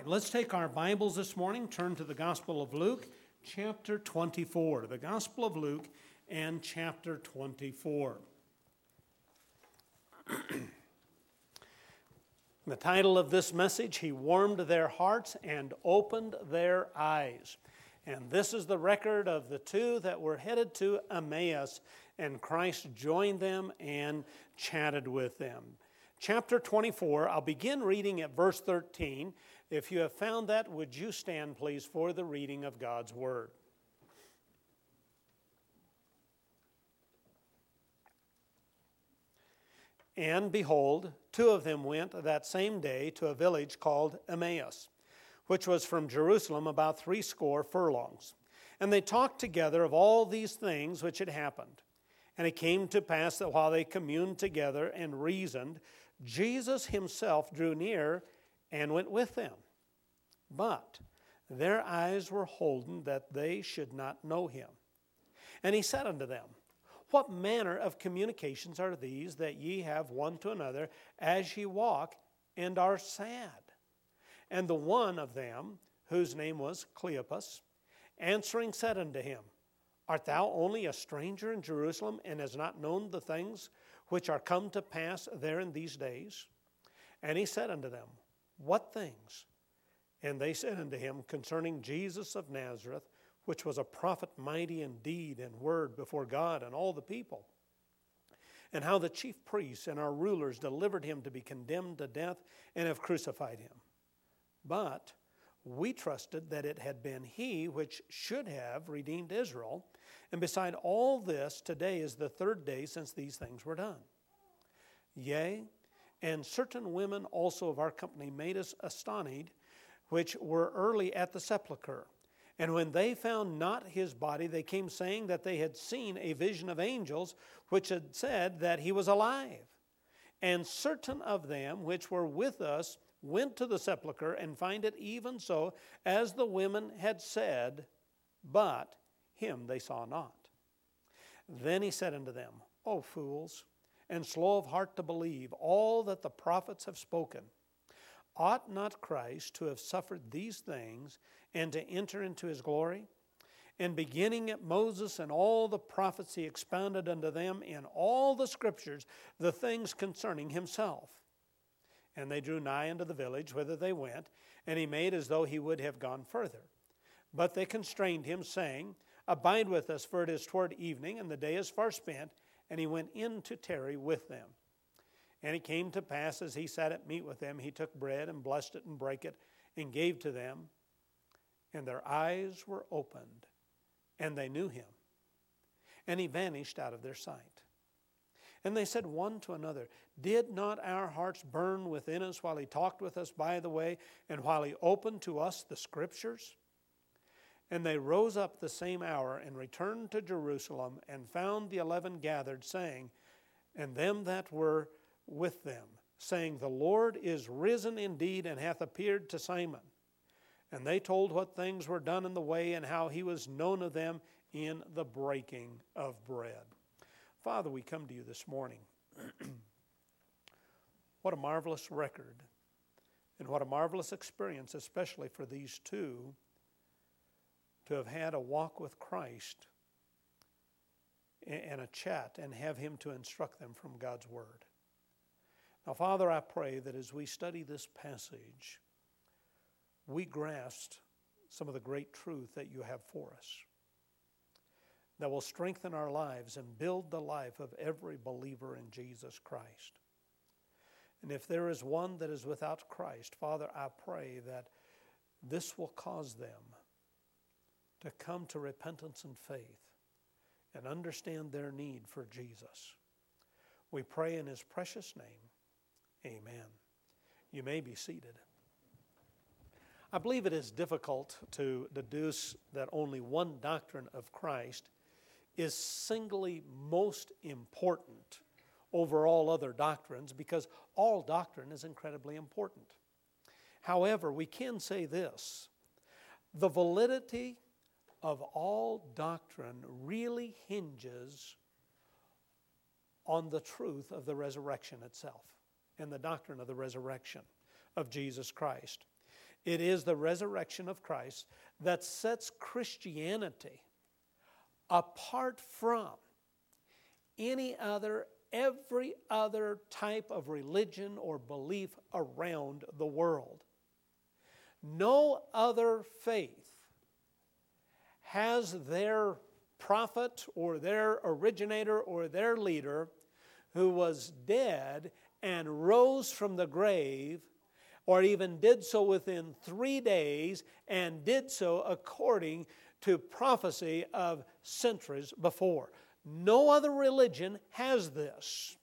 right, let's take our Bibles this morning, turn to the Gospel of Luke, chapter 24. The Gospel of Luke and chapter 24. The title of this message, He Warmed Their Hearts and Opened Their Eyes. And this is the record of the two that were headed to Emmaus, and Christ joined them and chatted with them. Chapter 24, I'll begin reading at verse 13. If you have found that, would you stand, please, for the reading of God's Word. And behold, two of them went that same day to a village called Emmaus, which was from Jerusalem about 80 furlongs. And they talked together of all these things which had happened. And it came to pass that while they communed together and reasoned, Jesus himself drew near and went with them. But their eyes were holden that they should not know him. And he said unto them, What manner of communications are these that ye have one to another as ye walk and are sad? And the one of them, whose name was Cleopas, answering said unto him, Art thou only a stranger in Jerusalem, and hast not known the things which are come to pass there in these days? And he said unto them, What things? And they said unto him, Concerning Jesus of Nazareth, which was a prophet mighty in deed and word before God and all the people, and how the chief priests and our rulers delivered him to be condemned to death and have crucified him. But we trusted that it had been he which should have redeemed Israel. And beside all this, today is the third day since these things were done. Yea, and certain women also of our company made us astonished, which were early at the sepulchre. And when they found not his body, they came saying that they had seen a vision of angels, which had said that he was alive. And certain of them which were with us went to the sepulchre and find it even so as the women had said, but him they saw not. Then he said unto them, O fools, and slow of heart to believe all that the prophets have spoken. Ought not Christ to have suffered these things and to enter into his glory? And beginning at Moses and all the prophets, he expounded unto them in all the scriptures the things concerning himself. And they drew nigh unto the village whither they went, and he made as though he would have gone further. But they constrained him, saying, Abide with us, for it is toward evening, and the day is far spent. And he went in to tarry with them. And it came to pass, as he sat at meat with them, he took bread and blessed it and brake it, and gave to them. And their eyes were opened, and they knew him. And he vanished out of their sight. And they said one to another, Did not our hearts burn within us while he talked with us by the way, and while he opened to us the scriptures? And they rose up the same hour and returned to Jerusalem, and found the 11 gathered, saying, and them that were with them, saying, The Lord is risen indeed, and hath appeared to Simon. And they told what things were done in the way, and how he was known of them in the breaking of bread. Father, we come to you this morning. What a marvelous record, and what a marvelous experience, especially for these two, to have had a walk with Christ and a chat and have him to instruct them from God's Word. Now, Father, I pray that as we study this passage, we grasp some of the great truth that you have for us, that will strengthen our lives and build the life of every believer in Jesus Christ. And if there is one that is without Christ, Father, I pray that this will cause them to come to repentance and faith and understand their need for Jesus. We pray in his precious name. Amen. You may be seated. I believe it is difficult to deduce that only one doctrine of Christ is singly most important over all other doctrines, because all doctrine is incredibly important. However, we can say this: the validity of all doctrine really hinges on the truth of the resurrection itself and the doctrine of the resurrection of Jesus Christ. It is the resurrection of Christ that sets Christianity apart from every other type of religion or belief around the world. No other faith has their prophet or their originator or their leader who was dead and rose from the grave, or even did so within 3 days, and did so according to prophecy of centuries before. No other religion has this.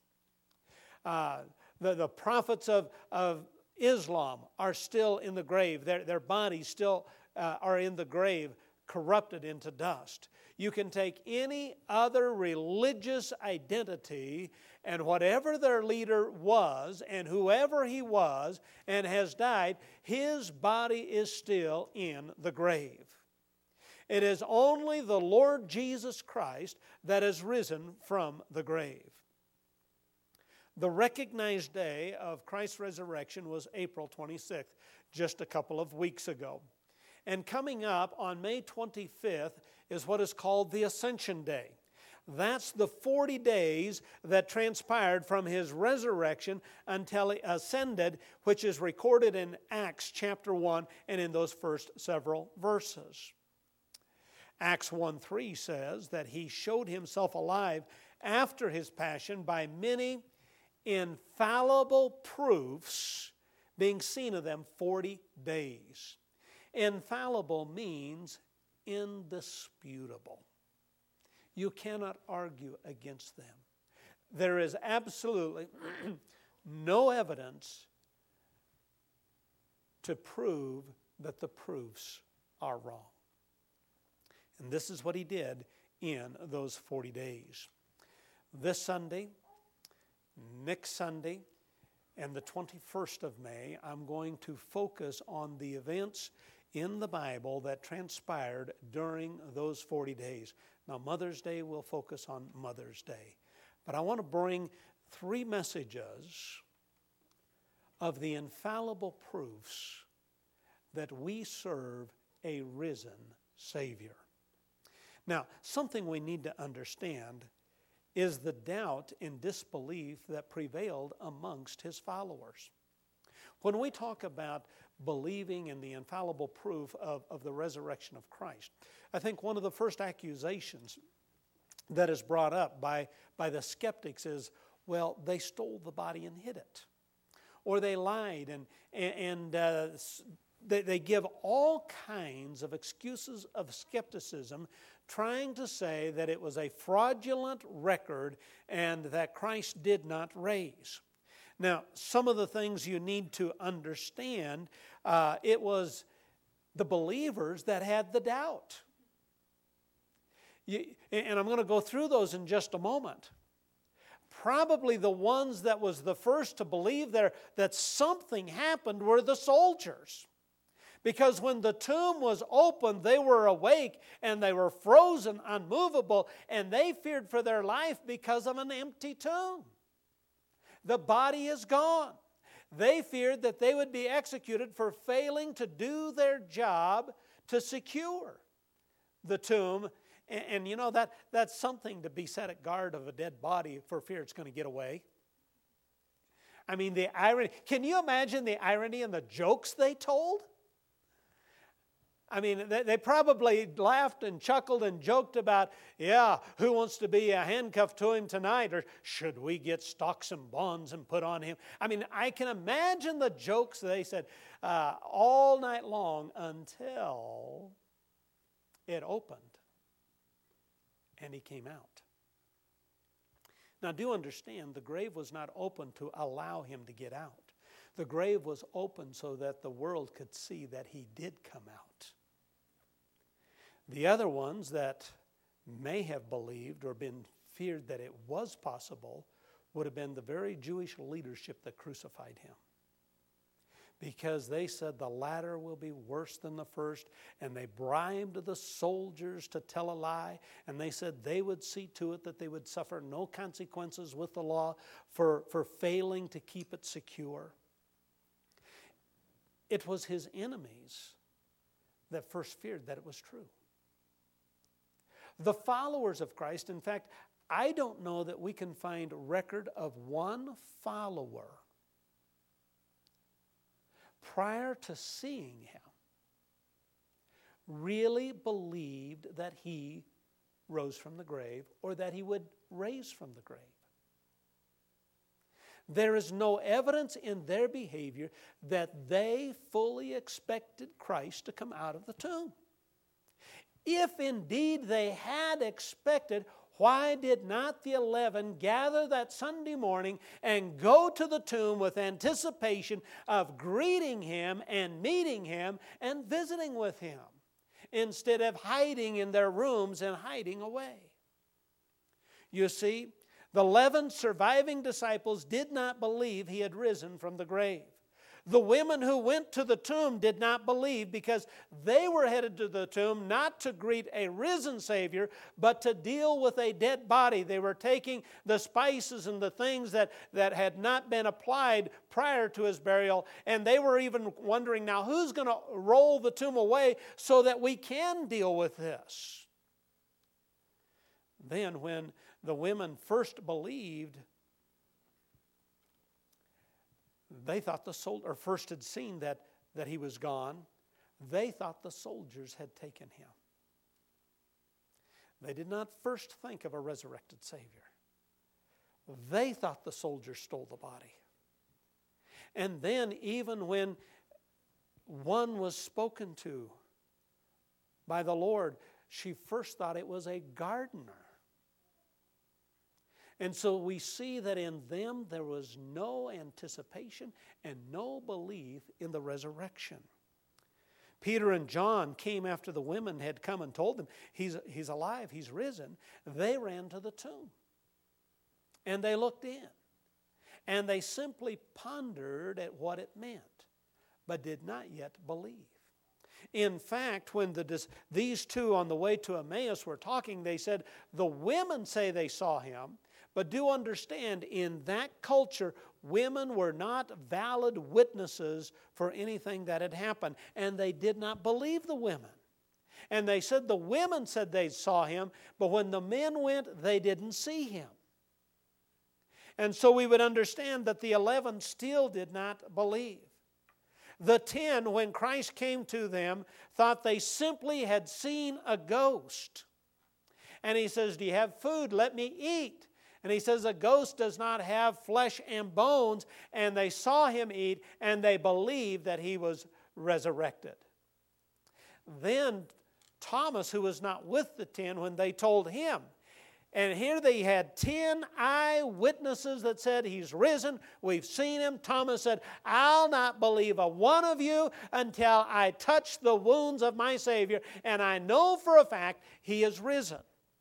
The prophets of Islam are still in the grave. Their bodies still are in the grave, corrupted into dust. You can take any other religious identity, and whatever their leader was, and whoever he was, and has died, his body is still in the grave. It is only the Lord Jesus Christ that has risen from the grave. The recognized day of Christ's resurrection was April 26th, just a couple of weeks ago. And coming up on May 25th is what is called the Ascension Day. That's the 40 days that transpired from His resurrection until He ascended, which is recorded in Acts chapter 1 and in those first several verses. Acts 1:3 says that He showed Himself alive after His passion by many infallible proofs, being seen of them 40 days. Infallible means indisputable. You cannot argue against them. There is absolutely no evidence to prove that the proofs are wrong. And this is what He did in those 40 days. This Sunday, next Sunday, and the 21st of May, I'm going to focus on the events in the Bible that transpired during those 40 days. Now, Mother's Day, we'll focus on Mother's Day. But I want to bring 3 messages of the infallible proofs that we serve a risen Savior. Now, something we need to understand is the doubt and disbelief that prevailed amongst His followers. When we talk about believing in the infallible proof of the resurrection of Christ, I think one of the first accusations that is brought up by the skeptics is, well, they stole the body and hid it. Or they lied and they give all kinds of excuses of skepticism, trying to say that it was a fraudulent record and that Christ did not raise. Now, some of the things you need to understand, it was the believers that had the doubt. And I'm going to go through those in just a moment. Probably the ones that was the first to believe that something happened were the soldiers. Because when the tomb was opened, they were awake and they were frozen, unmovable, and they feared for their life because of an empty tomb. The body is gone. They feared that they would be executed for failing to do their job to secure the tomb. And you know, that's something to be set at guard of a dead body for fear it's going to get away. I mean, the irony. Can you imagine the irony and the jokes they told? I mean, they probably laughed and chuckled and joked about, yeah, who wants to be handcuffed to him tonight? Or should we get stocks and bonds and put on him? I mean, I can imagine the jokes they said all night long until it opened and He came out. Now, do understand, the grave was not open to allow Him to get out. The grave was open so that the world could see that He did come out. The other ones that may have believed or been feared that it was possible would have been the very Jewish leadership that crucified Him. Because they said the latter will be worse than the first, and they bribed the soldiers to tell a lie, and they said they would see to it that they would suffer no consequences with the law for failing to keep it secure. It was his enemies that first feared that it was true. The followers of Christ, in fact, I don't know that we can find record of one follower prior to seeing him really believed that he rose from the grave or that he would raise from the grave. There is no evidence in their behavior that they fully expected Christ to come out of the tomb. If indeed they had expected, why did not the 11 gather that Sunday morning and go to the tomb with anticipation of greeting him and meeting him and visiting with him, instead of hiding in their rooms and hiding away? You see, the 11 surviving disciples did not believe he had risen from the grave. The women who went to the tomb did not believe because they were headed to the tomb not to greet a risen Savior, but to deal with a dead body. They were taking the spices and the things that had not been applied prior to his burial, and they were even wondering, now who's going to roll the tomb away so that we can deal with this? Then when the women first believed, they thought first had seen that he was gone. They thought the soldiers had taken him. They did not first think of a resurrected Savior. They thought the soldiers stole the body. And then even when one was spoken to by the Lord, she first thought it was a gardener. And so we see that in them there was no anticipation and no belief in the resurrection. Peter and John came after the women had come and told them, he's alive, he's risen. They ran to the tomb. And they looked in. And they simply pondered at what it meant, but did not yet believe. In fact, when these two on the way to Emmaus were talking, they said, the women say they saw him. But do understand, in that culture, women were not valid witnesses for anything that had happened. And they did not believe the women. And they said the women said they saw him, but when the men went, they didn't see him. And so we would understand that the 11 still did not believe. The 10, when Christ came to them, thought they simply had seen a ghost. And he says, do you have food? Let me eat. And he says a ghost does not have flesh and bones, and they saw him eat, and they believed that he was resurrected. Then Thomas, who was not with the 10 when they told him, and here they had 10 eyewitnesses that said he's risen, we've seen him. Thomas said, I'll not believe a one of you until I touch the wounds of my Savior, and I know for a fact he is risen.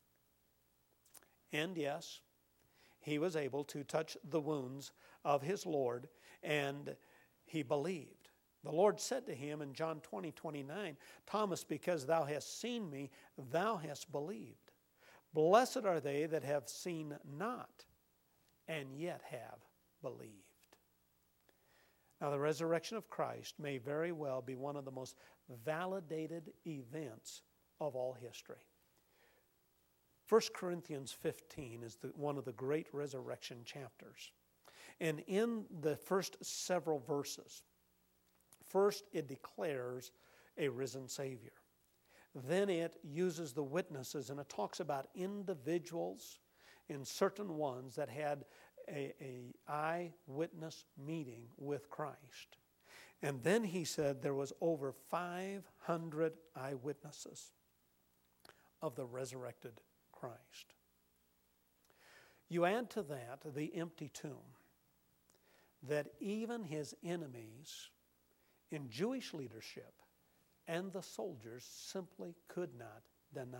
And yes, he was able to touch the wounds of his Lord, and he believed. The Lord said to him in John 20:29, Thomas, because thou hast seen me, thou hast believed. Blessed are they that have seen not, and yet have believed. Now, the resurrection of Christ may very well be one of the most validated events of all history. 1 Corinthians 15 is one of the great resurrection chapters. And in the first several verses, first it declares a risen Savior. Then it uses the witnesses, and it talks about individuals and certain ones that had an eyewitness meeting with Christ. And then he said there was over 500 eyewitnesses of the resurrected Christ. You add to that the empty tomb, that even his enemies in Jewish leadership and the soldiers simply could not deny.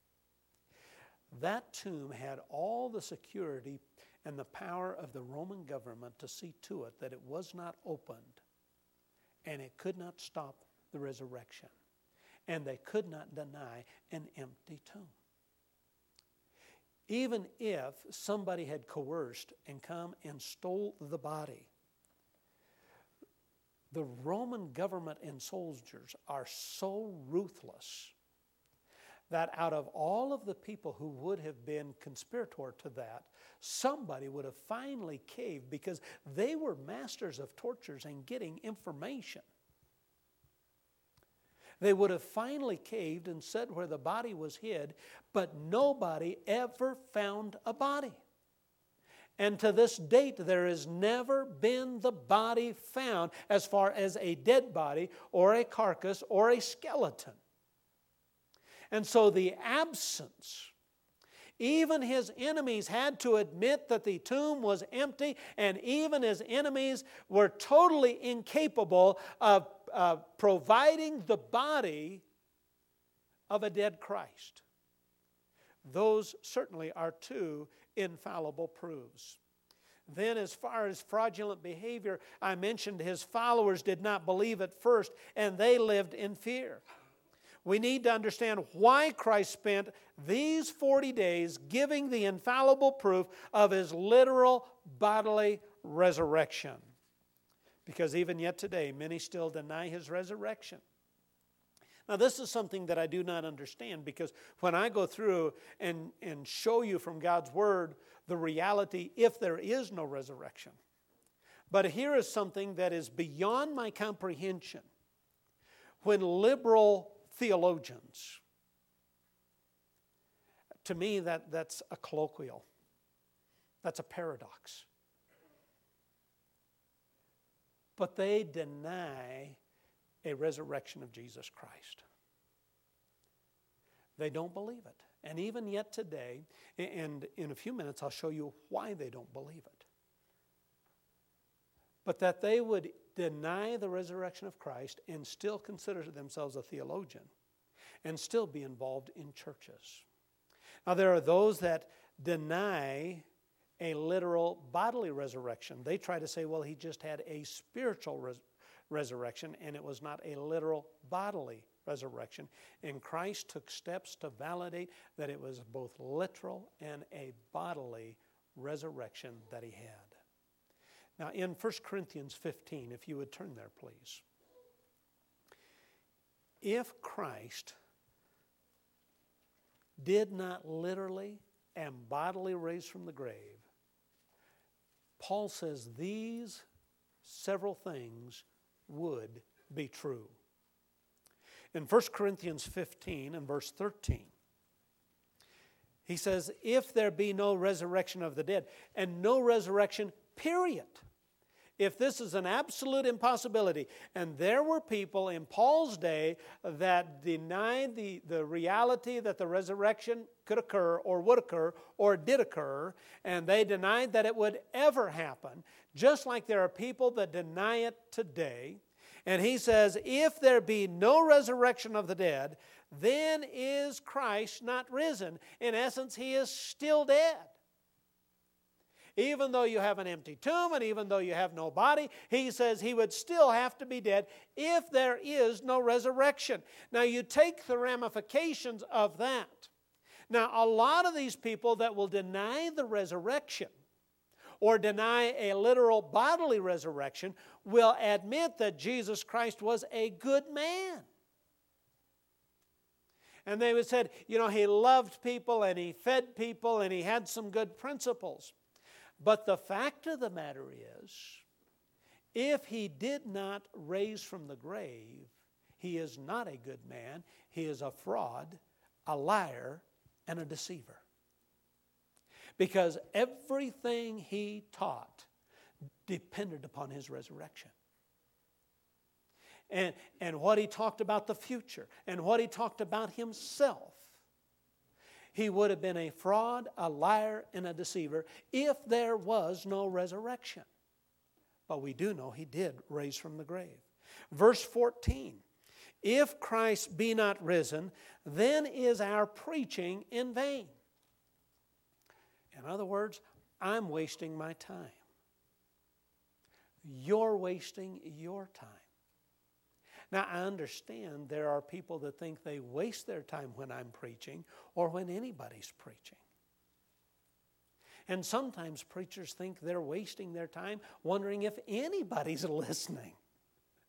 That tomb had all the security and the power of the Roman government to see to it that it was not opened, and it could not stop the resurrection, and they could not deny an empty tomb. Even if somebody had coerced and come and stole the body, The Roman government and soldiers are so ruthless that out of all of the people who would have been conspirator to that, somebody would have finally caved because they were masters of tortures and getting information. They would have finally caved and said where the body was hid, but nobody ever found a body. And to this date, there has never been the body found as far as a dead body or a carcass or a skeleton. And so the absence, even his enemies had to admit that the tomb was empty, and even his enemies were totally incapable of providing the body of a dead Christ. Those certainly are two infallible proofs. Then, as far as fraudulent behavior, I mentioned his followers did not believe at first, and they lived in fear. We need to understand why Christ spent these 40 days giving the infallible proof of his literal bodily resurrection. Because even yet today, many still deny his resurrection. Now, this is something that I do not understand, because when I go through and show you from God's Word the reality if there is no resurrection. But here is something that is beyond my comprehension. When liberal theologians, to me that's a colloquial. That's a paradox. But they deny a resurrection of Jesus Christ. They don't believe it. And even yet today, and in a few minutes I'll show you why they don't believe it. But that they would deny the resurrection of Christ and still consider themselves a theologian and still be involved in churches. Now, there are those that deny a literal bodily resurrection. They try to say, well, he just had a spiritual resurrection and it was not a literal bodily resurrection. And Christ took steps to validate that it was both literal and a bodily resurrection that he had. Now, in 1 Corinthians 15, if you would turn there, please. If Christ did not literally and bodily raise from the grave, Paul says these several things would be true. In 1 Corinthians 15 and verse 13, he says, if there be no resurrection of the dead, and no resurrection, period. If this is an absolute impossibility, and there were people in Paul's day that denied the reality that the resurrection could occur or would occur or did occur, and they denied that it would ever happen, just like there are people that deny it today. And he says, if there be no resurrection of the dead, then is Christ not risen. In essence, he is still dead. Even though you have an empty tomb and even though you have no body, he says he would still have to be dead if there is no resurrection. Now you take the ramifications of that. Now a lot of these people that will deny the resurrection or deny a literal bodily resurrection will admit that Jesus Christ was a good man. And they would say, he loved people and he fed people and he had some good principles. But the fact of the matter is, if he did not raise from the grave, he is not a good man. He is a fraud, a liar, and a deceiver. Because everything he taught depended upon his resurrection. And what he talked about the future, and what he talked about himself, he would have been a fraud, a liar, and a deceiver if there was no resurrection. But we do know he did raise from the grave. Verse 14, if Christ be not risen, then is our preaching in vain. In other words, I'm wasting my time. You're wasting your time. Now, I understand there are people that think they waste their time when I'm preaching or when anybody's preaching. And sometimes preachers think they're wasting their time wondering if anybody's listening.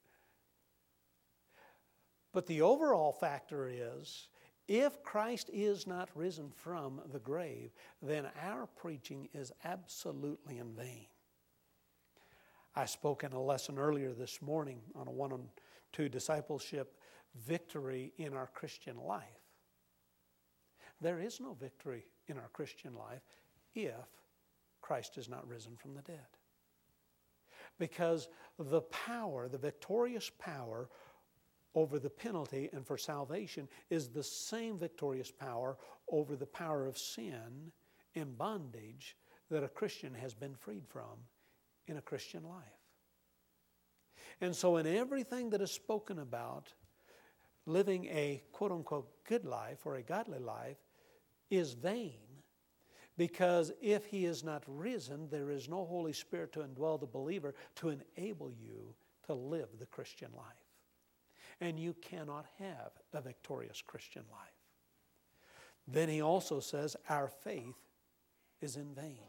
But the overall factor is, if Christ is not risen from the grave, then our preaching is absolutely in vain. I spoke in a lesson earlier this morning on a 1-on-2 discipleship, victory in our Christian life. There is no victory in our Christian life if Christ is not risen from the dead. Because the power, the victorious power over the penalty and for salvation is the same victorious power over the power of sin and bondage that a Christian has been freed from in a Christian life. And so in everything that is spoken about, living a quote-unquote good life or a godly life is vain, because if he is not risen, there is no Holy Spirit to indwell the believer to enable you to live the Christian life. And you cannot have a victorious Christian life. Then he also says our faith is in vain.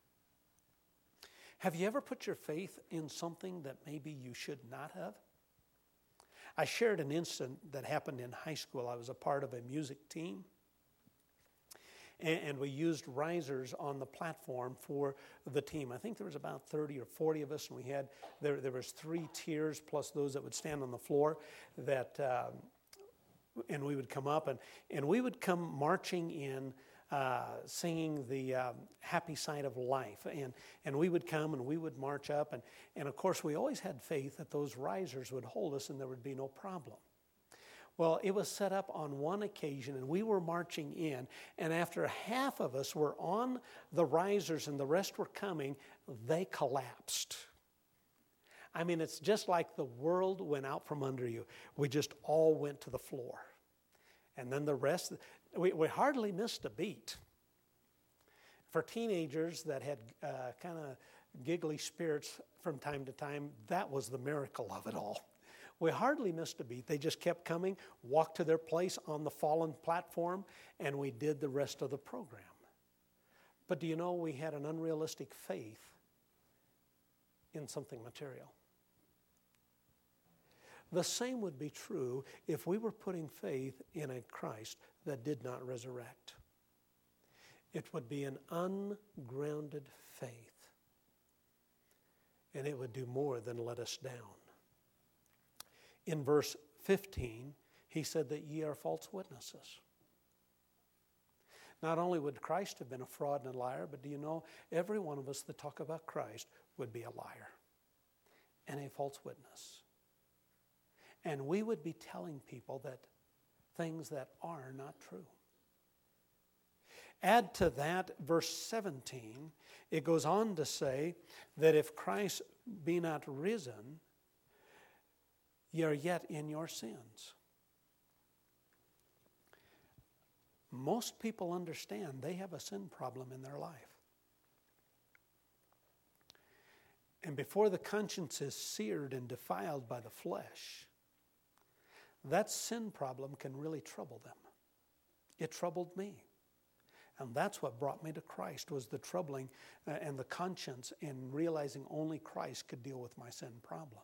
Have you ever put your faith in something that maybe you should not have? I shared an incident that happened in high school. I was a part of a music team. And we used risers on the platform for the team. I think there was about 30 or 40 of us, and we had, there was 3 tiers plus those that would stand on the floor that, and we would come up, and we would come marching in, singing the happy side of life. And we would come and we would march up, and of course we always had faith that those risers would hold us and there would be no problem. Well, it was set up on one occasion, and we were marching in, and after half of us were on the risers and the rest were coming, they collapsed. I mean, it's just like the world went out from under you. We just all went to the floor. And then the rest, we hardly missed a beat. For teenagers that had kind of giggly spirits from time to time, that was the miracle of it all. We hardly missed a beat. They just kept coming, walked to their place on the fallen platform, and we did the rest of the program. But do you know we had an unrealistic faith in something material? The same would be true if we were putting faith in a Christ that did not resurrect. It would be an ungrounded faith, and it would do more than let us down. In verse 15, he said that ye are false witnesses. Not only would Christ have been a fraud and a liar, but do you know, every one of us that talk about Christ would be a liar and a false witness. And we would be telling people that things that are not true. Add to that verse 17, it goes on to say that if Christ be not risen, ye are yet in your sins. Most people understand they have a sin problem in their life. And before the conscience is seared and defiled by the flesh, that sin problem can really trouble them. It troubled me. And that's what brought me to Christ, was the troubling and the conscience in realizing only Christ could deal with my sin problem.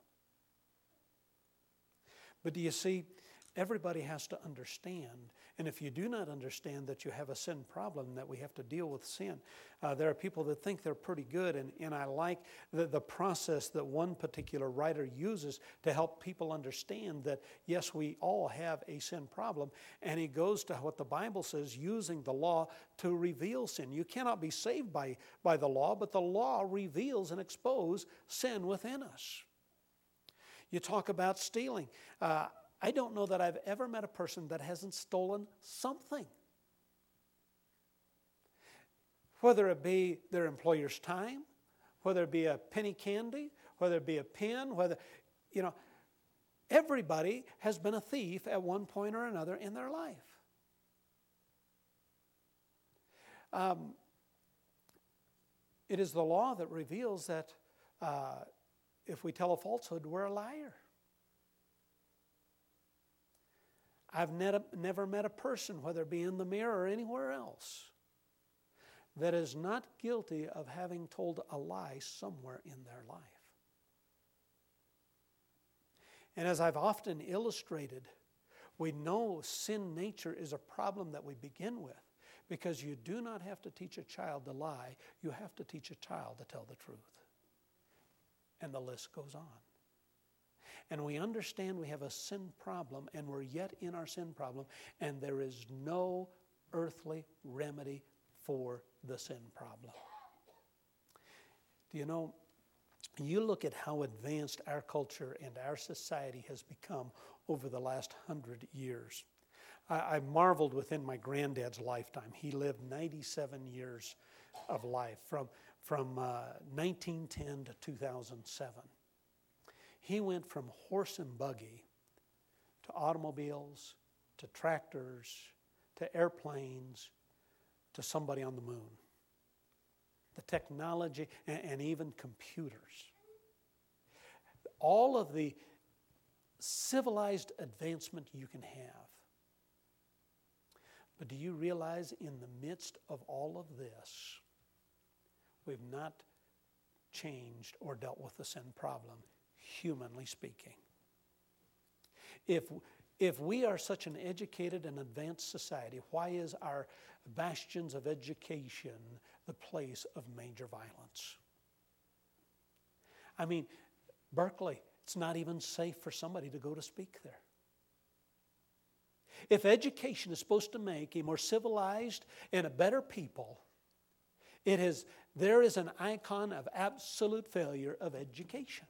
But do you see, everybody has to understand, and if you do not understand that you have a sin problem, that we have to deal with sin, there are people that think they're pretty good, and I like the process that one particular writer uses to help people understand that, yes, we all have a sin problem, and he goes to what the Bible says, using the law to reveal sin. You cannot be saved by the law, but the law reveals and exposes sin within us. You talk about stealing. I don't know that I've ever met a person that hasn't stolen something. Whether it be their employer's time, whether it be a penny candy, whether it be a pen, everybody has been a thief at one point or another in their life. It is the law that reveals that if we tell a falsehood, we're a liar. I've never met a person, whether it be in the mirror or anywhere else, that is not guilty of having told a lie somewhere in their life. And as I've often illustrated, We know sin nature is a problem that we begin with, because you do not have to teach a child to lie. You have to teach a child to tell the truth. And the list goes on. And we understand we have a sin problem, and we're yet in our sin problem, and there is no earthly remedy for the sin problem. Do you know, you look at how advanced our culture and our society has become over the last 100 years. I marveled within my granddad's lifetime. He lived 97 years of life from 1910 to 2007. He went from horse and buggy to automobiles, to tractors, to airplanes, to somebody on the moon. The technology and even computers. All of the civilized advancement you can have. But do you realize in the midst of all of this, we've not changed or dealt with the sin problem, humanly speaking. If we are such an educated and advanced society, why is our bastions of education the place of major violence? I mean, Berkeley, it's not even safe for somebody to go to speak there. If education is supposed to make a more civilized and a better people, there is an icon of absolute failure of education.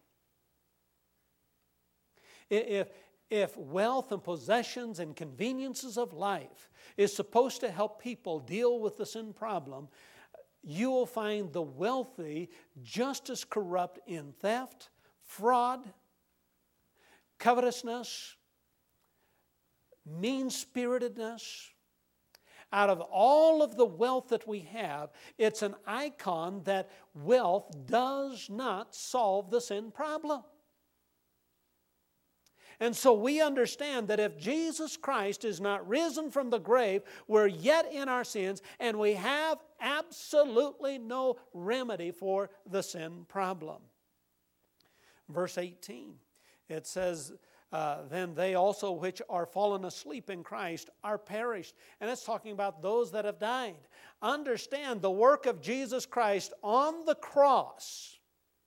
If wealth and possessions and conveniences of life is supposed to help people deal with the sin problem, you will find the wealthy just as corrupt in theft, fraud, covetousness, mean-spiritedness. Out of all of the wealth that we have, it's an icon that wealth does not solve the sin problem. And so we understand that if Jesus Christ is not risen from the grave, we're yet in our sins, and we have absolutely no remedy for the sin problem. Verse 18, it says, then they also which are fallen asleep in Christ are perished. And it's talking about those that have died. Understand the work of Jesus Christ on the cross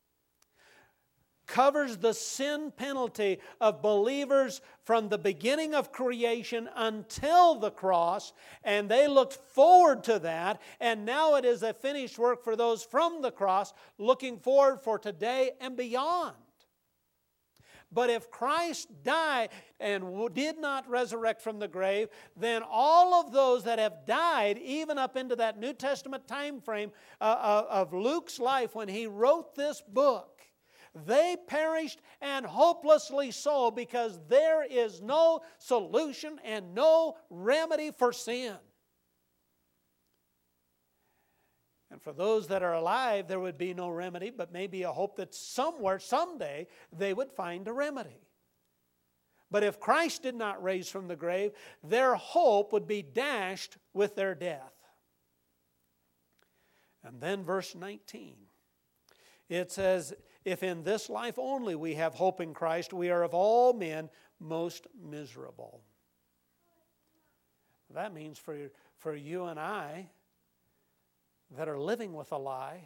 covers the sin penalty of believers from the beginning of creation until the cross, and they looked forward to that, and now it is a finished work for those from the cross looking forward for today and beyond. But if Christ died and did not resurrect from the grave, then all of those that have died, even up into that New Testament time frame of Luke's life when he wrote this book, they perished, and hopelessly so, because there is no solution and no remedy for sin. And for those that are alive, there would be no remedy, but maybe a hope that somewhere, someday, they would find a remedy. But if Christ did not raise from the grave, their hope would be dashed with their death. And then verse 19, it says, if in this life only we have hope in Christ, we are of all men most miserable. That means for you and I that are living with a lie,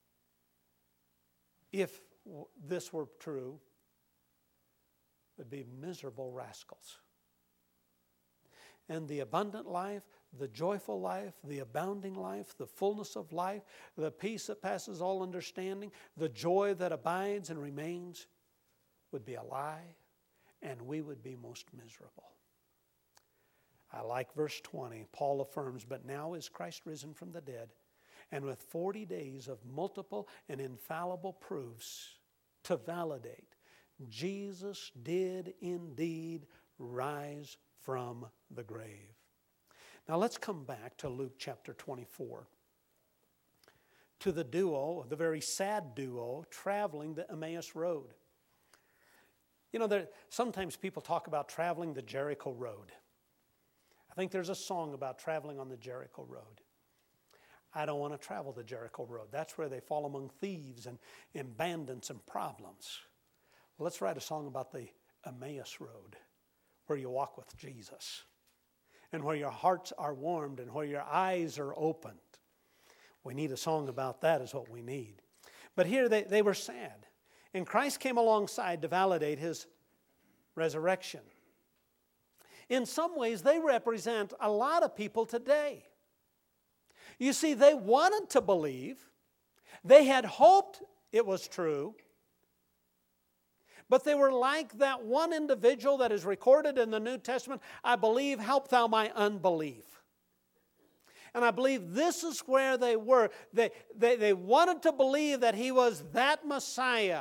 if this were true, would be miserable rascals. And the abundant life, the joyful life, the abounding life, the fullness of life, the peace that passes all understanding, the joy that abides and remains would be a lie, and we would be most miserable. I like verse 20. Paul affirms, but now is Christ risen from the dead, and with 40 days of multiple and infallible proofs to validate, Jesus did indeed rise from the grave. Now let's come back to Luke chapter 24. To the duo, the very sad duo, traveling the Emmaus Road. You know, sometimes people talk about traveling the Jericho Road. I think there's a song about traveling on the Jericho Road. I don't want to travel the Jericho Road. That's where they fall among thieves and bandits and problems. Well, let's write a song about the Emmaus Road, where you walk with Jesus and where your hearts are warmed and where your eyes are opened. We need a song about that is what we need. But here they were sad. And Christ came alongside to validate his resurrection. In some ways, they represent a lot of people today. You see, they wanted to believe. They had hoped it was true. But they were like that one individual that is recorded in the New Testament, I believe, help thou my unbelief. And I believe this is where they were. They wanted to believe that he was that Messiah.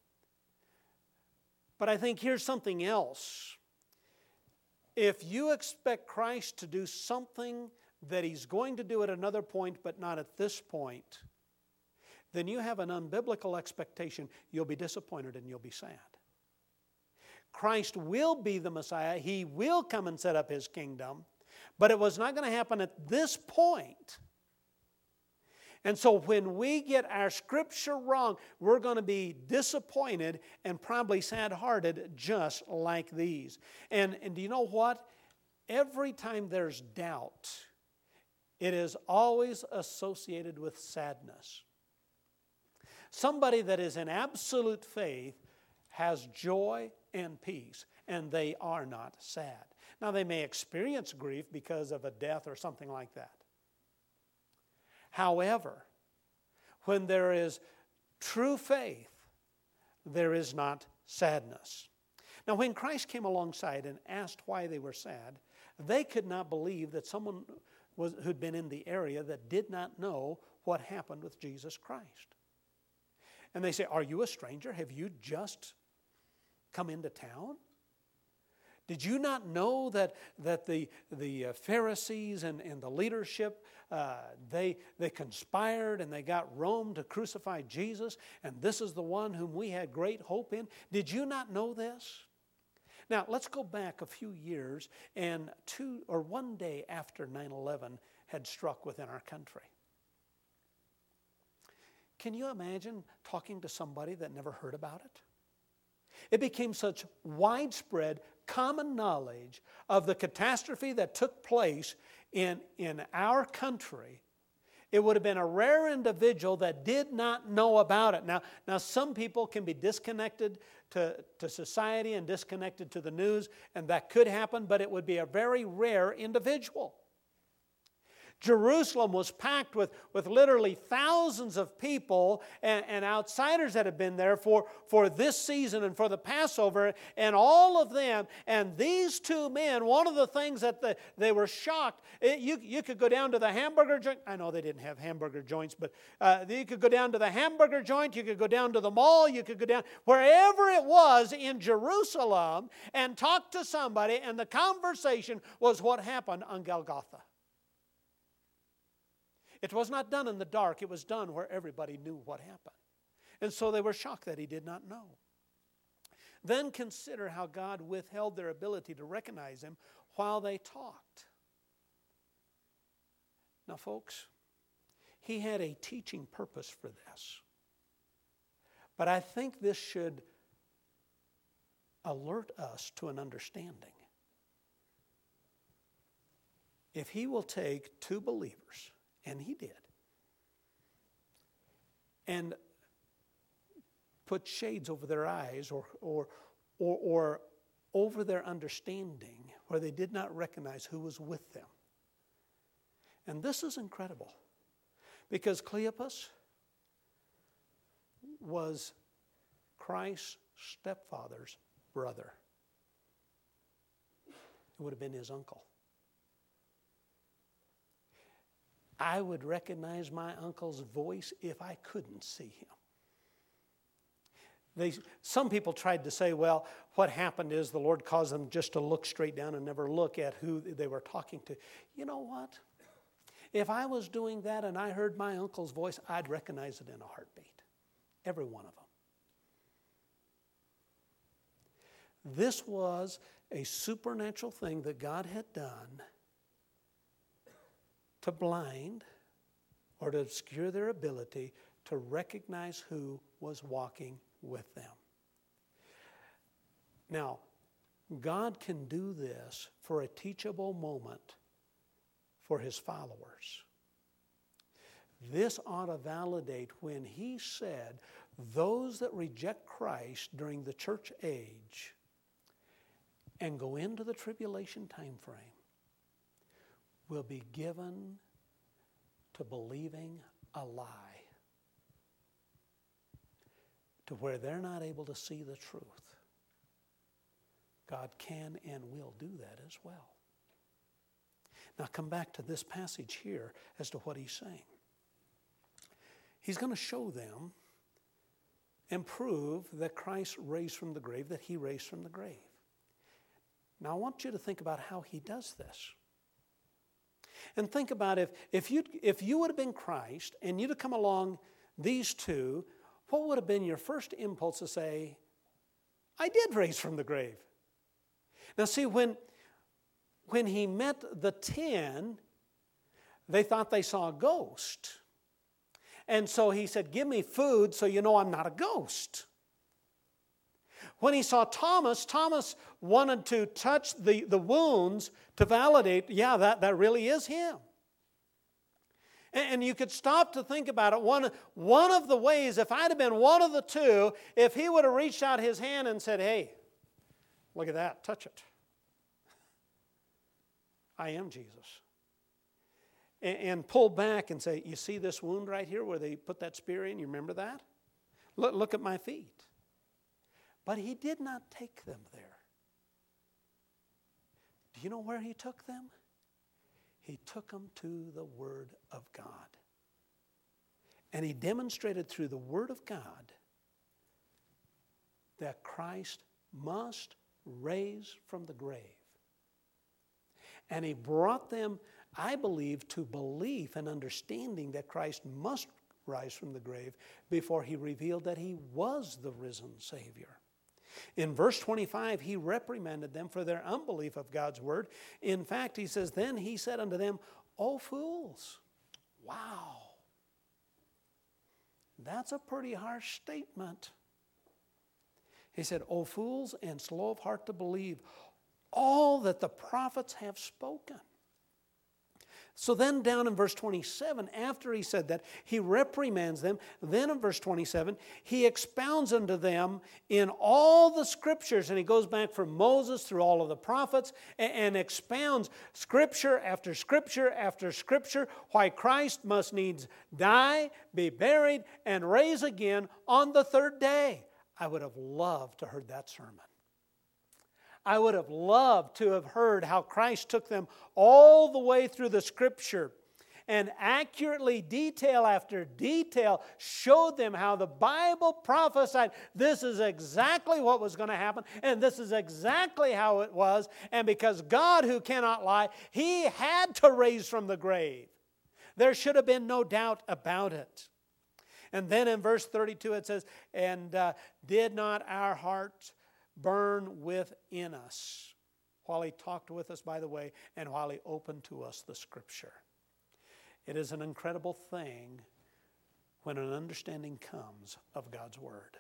But I think here's something else. If you expect Christ to do something that he's going to do at another point but not at this point, then you have an unbiblical expectation. You'll be disappointed and you'll be sad. Christ will be the Messiah. He will come and set up his kingdom. But it was not going to happen at this point. And so when we get our Scripture wrong, we're going to be disappointed and probably sad-hearted just like these. And do you know what? Every time there's doubt, it is always associated with sadness. Somebody that is in absolute faith has joy and peace, and they are not sad. Now, they may experience grief because of a death or something like that. However, when there is true faith, there is not sadness. Now, when Christ came alongside and asked why they were sad, they could not believe that someone who'd been in the area that did not know what happened with Jesus Christ. And they say, are you a stranger? Have you just come into town? Did you not know that the Pharisees and the leadership, they conspired and they got Rome to crucify Jesus, and this is the one whom we had great hope in? Did you not know this? Now, let's go back a few years, and one day after 9/11 had struck within our country. Can you imagine talking to somebody that never heard about it? It became such widespread, common knowledge of the catastrophe that took place in our country. It would have been a rare individual that did not know about it. Now some people can be disconnected to society and disconnected to the news, and that could happen, but it would be a very rare individual. Jerusalem was packed with literally thousands of people and outsiders that had been there for this season and for the Passover, and all of them. And these two men, one of the things that they were shocked, you could go down to the hamburger joint. I know they didn't have hamburger joints, but you could go down to the hamburger joint, you could go down to the mall, you could go down wherever it was in Jerusalem and talk to somebody, and the conversation was what happened on Golgotha. It was not done in the dark. It was done where everybody knew what happened. And so they were shocked that he did not know. Then consider how God withheld their ability to recognize him while they talked. Now, folks, he had a teaching purpose for this. But I think this should alert us to an understanding. If he will take two believers, and he did, and put shades over their eyes or over their understanding where they did not recognize who was with them. And this is incredible, because Cleopas was Christ's stepfather's brother. It would have been his uncle. I would recognize my uncle's voice if I couldn't see him. Some people tried to say, well, what happened is the Lord caused them just to look straight down and never look at who they were talking to. You know what? If I was doing that and I heard my uncle's voice, I'd recognize it in a heartbeat. Every one of them. This was a supernatural thing that God had done to blind or to obscure their ability to recognize who was walking with them. Now, God can do this for a teachable moment for His followers. This ought to validate when He said, those that reject Christ during the church age and go into the tribulation time frame will be given to believing a lie, to where they're not able to see the truth. God can and will do that as well. Now come back to this passage here as to what He's saying. He's going to show them and prove that Christ raised from the grave, that He raised from the grave. Now I want you to think about how He does this. And think about if you would have been Christ and you'd have come along these two, what would have been your first impulse to say, I did raise from the grave? Now see, when He met the 10, they thought they saw a ghost. And so He said, give me food so you know I'm not a ghost. When He saw Thomas, Thomas wanted to touch the wounds to validate, yeah, that really is him. And you could stop to think about it. One of the ways, if I'd have been one of the two, if he would have reached out his hand and said, hey, look at that, touch it. I am Jesus. And pull back and say, you see this wound right here where they put that spear in? You remember that? Look at my feet. But He did not take them there. Do you know where He took them? He took them to the Word of God. And He demonstrated through the Word of God that Christ must raise from the grave. And He brought them, I believe, to belief and understanding that Christ must rise from the grave before He revealed that He was the risen Savior. In verse 25, He reprimanded them for their unbelief of God's word. In fact, He says, then He said unto them, O fools. Wow. That's a pretty harsh statement. He said, O fools and slow of heart to believe all that the prophets have spoken. So then down in verse 27, after He said that, He reprimands them. Then in verse 27, He expounds unto them in all the Scriptures. And He goes back from Moses through all of the prophets and expounds Scripture after Scripture after Scripture why Christ must needs die, be buried, and raise again on the third day. I would have loved to have heard that sermon. I would have loved to have heard how Christ took them all the way through the Scripture and accurately, detail after detail, showed them how the Bible prophesied this is exactly what was going to happen and this is exactly how it was. And because God, who cannot lie, He had to raise from the grave. There should have been no doubt about it. And then in verse 32 it says, and did not our hearts burn within us while He talked with us, by the way, and while He opened to us the Scripture. It is an incredible thing when an understanding comes of God's Word.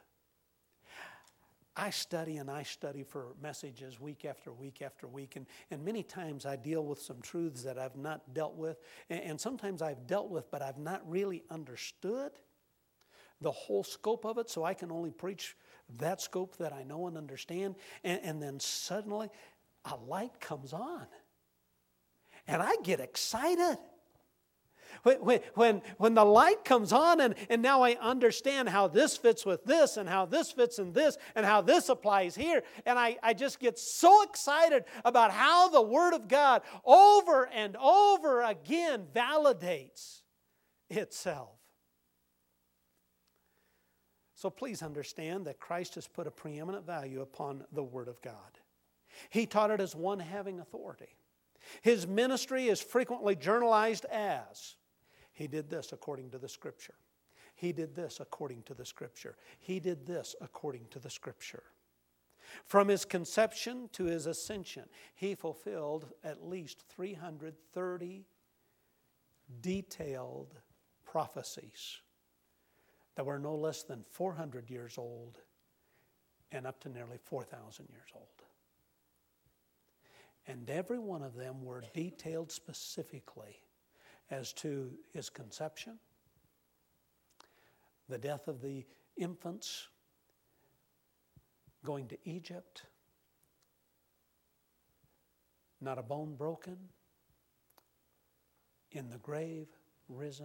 I study for messages week after week after week, and many times I deal with some truths that I've not dealt with, and sometimes I've dealt with, but I've not really understood the whole scope of it, so I can only preach that scope that I know and understand, and then suddenly a light comes on. And I get excited. When the light comes on and now I understand how this fits with this and how this fits in this and how this applies here, and I just get so excited about how the Word of God over and over again validates itself. So please understand that Christ has put a preeminent value upon the Word of God. He taught it as one having authority. His ministry is frequently journalized as, He did this according to the Scripture. He did this according to the Scripture. He did this according to the Scripture. From His conception to His ascension, He fulfilled at least 330 detailed prophecies that were no less than 400 years old and up to nearly 4,000 years old. And every one of them were detailed specifically as to his conception, the death of the infants, going to Egypt, not a bone broken, in the grave, risen,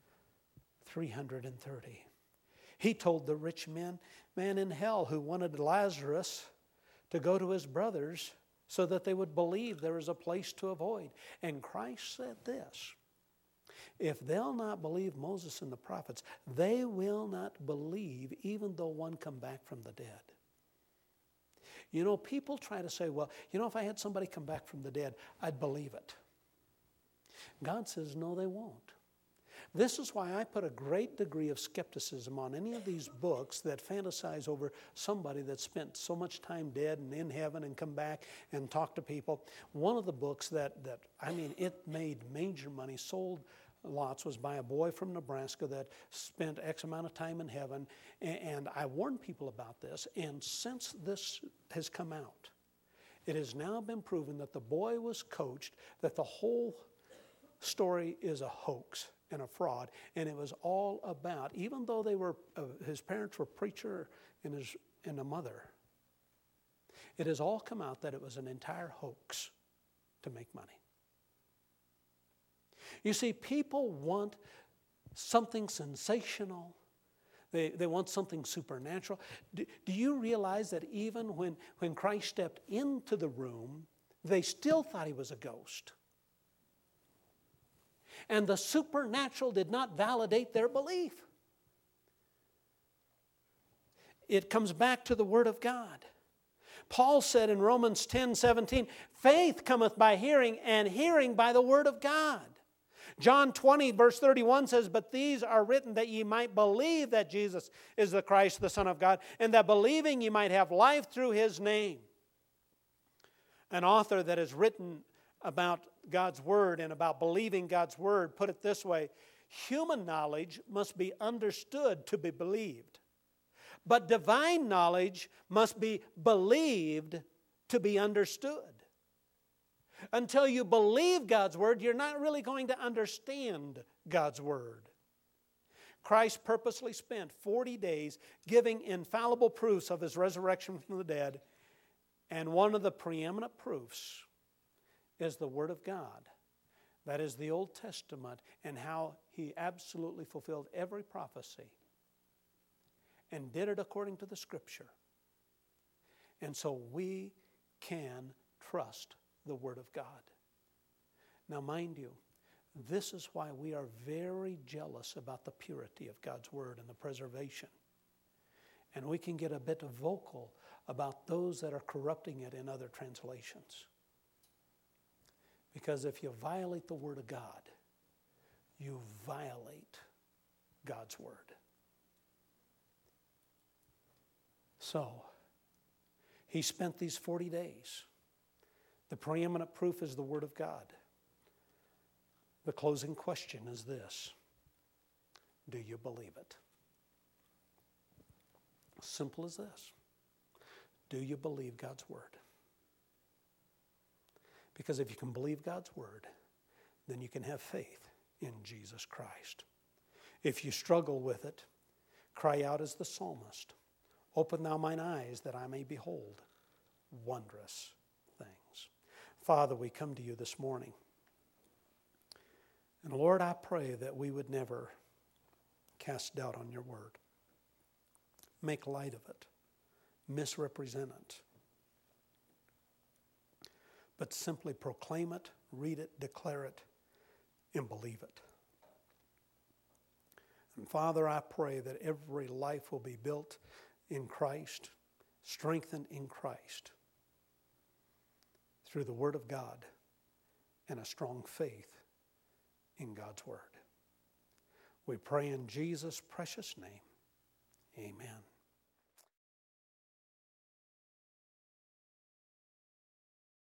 330. He told the rich man in hell who wanted Lazarus to go to his brothers so that they would believe there is a place to avoid. And Christ said this, if they'll not believe Moses and the prophets, they will not believe even though one come back from the dead. You know, people try to say, well, you know, if I had somebody come back from the dead, I'd believe it. God says, no, they won't. This is why I put a great degree of skepticism on any of these books that fantasize over somebody that spent so much time dead and in heaven and come back and talk to people. One of the books that it made major money, sold lots, was by a boy from Nebraska that spent X amount of time in heaven. And I warned people about this. And since this has come out, it has now been proven that the boy was coached, that the whole story is a hoax and a fraud, and it was all about, even though they were, his parents were preacher and a mother, it has all come out that it was an entire hoax to make money. You see, people want something sensational. They want something supernatural. Do you realize that even when Christ stepped into the room, they still thought he was a ghost? And the supernatural did not validate their belief. It comes back to the Word of God. Paul said in Romans 10:17, faith cometh by hearing, and hearing by the Word of God. John 20, verse 31 says, but these are written that ye might believe that Jesus is the Christ, the Son of God, and that believing ye might have life through His name. An author that has written about God's Word and about believing God's Word put it this way, human knowledge must be understood to be believed, but divine knowledge must be believed to be understood. Until you believe God's Word, you're not really going to understand God's Word. Christ purposely spent 40 days giving infallible proofs of His resurrection from the dead, and one of the preeminent proofs is the Word of God. That is the Old Testament, and how He absolutely fulfilled every prophecy and did it according to the Scripture. And so we can trust the Word of God. Now, mind you, this is why we are very jealous about the purity of God's Word and the preservation. And we can get a bit vocal about those that are corrupting it in other translations. Because if you violate the Word of God, you violate God's Word. So, he spent these 40 days. The preeminent proof is the Word of God. The closing question is this: do you believe it? Simple as this. Do you believe God's Word? Because if you can believe God's Word, then you can have faith in Jesus Christ. If you struggle with it, cry out as the psalmist, open thou mine eyes that I may behold wondrous things. Father, we come to you this morning. And Lord, I pray that we would never cast doubt on your word, make light of it, misrepresent it, but simply proclaim it, read it, declare it, and believe it. And Father, I pray that every life will be built in Christ, strengthened in Christ, through the Word of God and a strong faith in God's Word. We pray in Jesus' precious name. Amen.